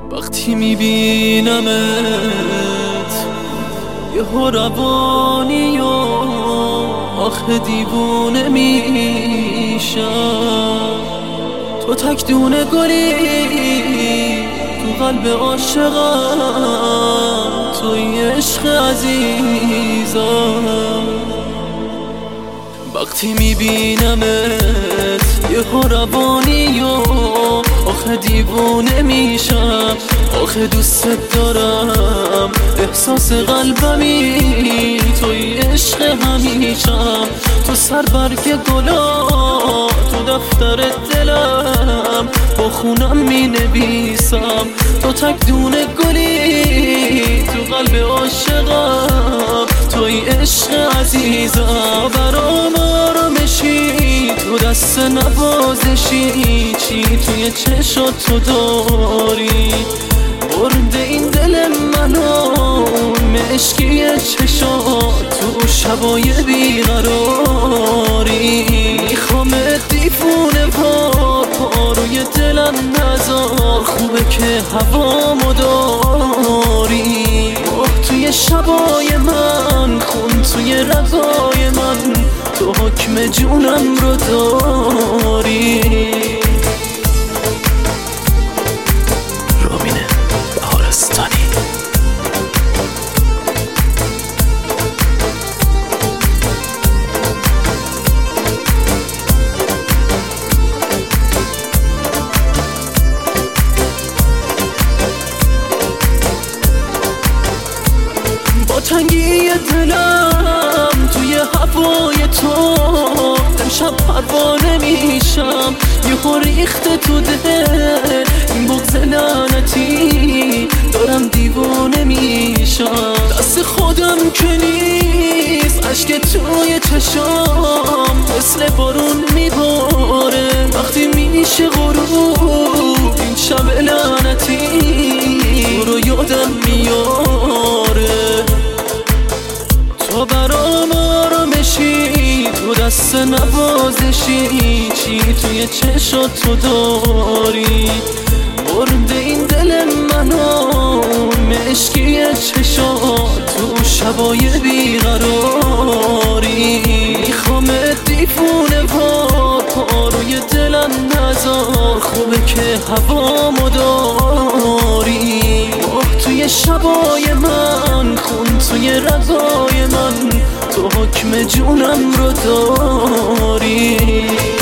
وقتی میبینمت یهو روانی و آخه دیوونه میشم. تو تک دونه گلی تو قلب عاشقم، توی عشق عزیزم. وقتی میبینمت یهو روانی و آخه دیوونه میشم. آخه دوست دارم احساس قلبمی، توی عشق همیشم. تو سر برگ گلا تو دفتر دلم، با خونم می نویسم. تو تک دونه گلی تو قلب عاشقم، توی عشق عزیزم. برام آرامشی تو دست نوازشی، چی توی چشات تو داری برده این دل منو، مشکی چشات تو شبای بیقراری. میخوامت دیفونه پا روی دلم نذار، خوبه که هوامو داری. توی شبای من خون توی رگای من، تو حکم جونم رو داری. رامین بهارستانی. با تنگی دلم توی هوای تو امشب پروانه میشم. یهو ریخته تو دل این بغض لعنتی، دارم دیوانه میشم. دست خودم که نیست، اشک توی چشام مثل بارون میباره. وقتی میشه غروب این شب لعنتی رو یادم میاره. تو برام آرامشی تو دست نوازشی، چی توی چشات تو داری برده این دل منو، مشکی چشات تو شبای بیقراری. میخوامت دیفونه پا روی دلم نذار، خوبه که هوامو داری. توی شبای من خون توی رگای من، تو حکم جونم رو داری.